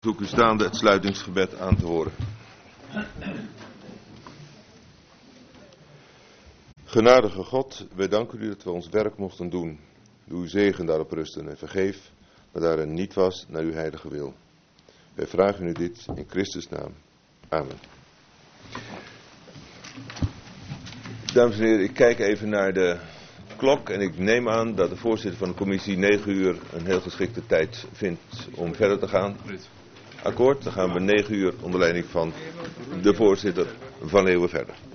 Zoek u staande het sluitingsgebed aan te horen. Genadige God, wij danken u dat we ons werk mochten doen. Doe uw zegen daarop rusten en vergeef wat daarin niet was naar uw heilige wil. Wij vragen u dit in Christus naam. Amen. Dames en heren, ik kijk even naar de klok en ik neem aan dat de voorzitter van de commissie 9 uur een heel geschikte tijd vindt om verder te gaan. Akkoord, dan gaan we 9 uur onder leiding van de voorzitter van Leeuwen verder.